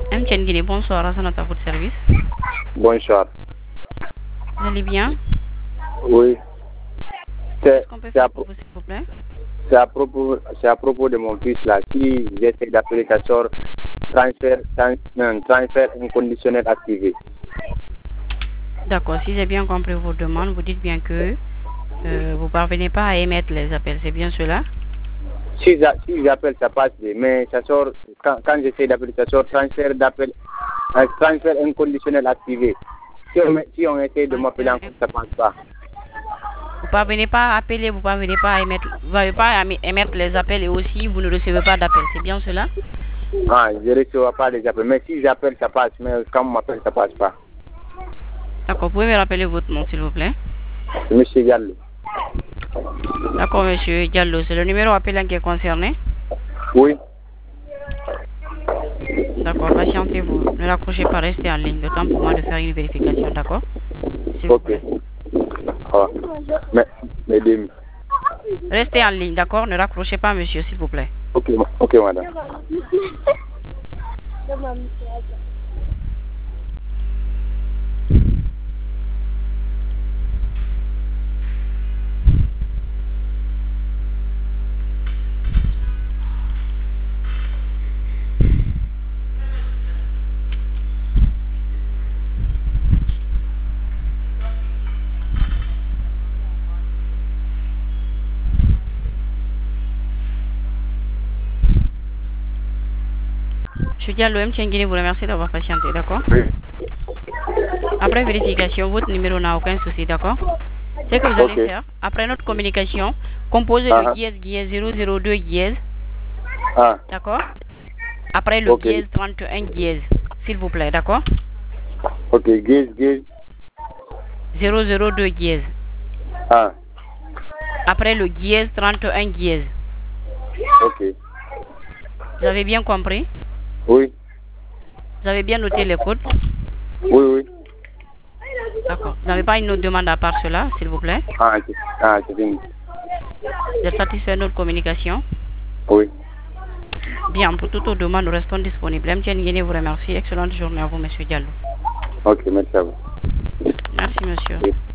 M. Guinée, bonsoir, à votre service. Bonsoir. Vous allez bien? Oui. Qu'est-ce qu'on peut faire pour vous, s'il vous plaît? C'est à propos de mon fils là. Si j'essaie d'appeler sa soeur, transfert inconditionnel activé. D'accord, si j'ai bien compris vos demandes, vous dites bien que vous ne parvenez pas à émettre les appels, c'est bien cela? Si j'appelle, ça passe, mais ça sort, quand j'essaie d'appeler, ça sort transfert inconditionnel activé. Si on essaie de m'appeler encore, ça ne passe pas. Vous ne parvenez pas à appeler, vous ne parvenez pas à émettre, vous n'avez pas à émettre les appels et aussi vous ne recevez pas d'appels, c'est bien cela? Ah, je ne reçois pas les appels, mais si j'appelle, ça passe, mais quand on m'appelle, ça ne passe pas. D'accord, vous pouvez me rappeler votre nom, s'il vous plaît? Monsieur Diallo. D'accord, monsieur Diallo, c'est le numéro appelant qui est concerné? Oui. D'accord, patientez-vous. Ne raccrochez pas, restez en ligne. Le temps pour moi de faire une vérification, d'accord? Ok. Ah. Mais restez en ligne, d'accord? Ne raccrochez pas, monsieur, s'il vous plaît. Ok, madame. Je dis à l'OM Guinée vous remercie d'avoir patienté, d'accord? Oui. Après vérification, votre numéro n'a aucun souci, d'accord? C'est que vous allez faire, après notre communication, composez le dièse 002 dièse, d'accord? Après le dièse 31 dièse, s'il vous plaît, d'accord? Ok, dièse 002 dièse. Après le dièse 31 dièse. Ok. Vous avez bien compris? Oui. Vous avez bien noté les codes? Oui. D'accord. Vous n'avez pas une autre demande à part cela, s'il vous plaît? C'est fini. Vous êtes satisfait de notre communication? Oui. Bien, pour toute autre demande, nous restons disponibles. MTN Guinée vous remercie. Excellente journée à vous, monsieur Diallo. Ok, merci à vous. Merci, monsieur. Oui.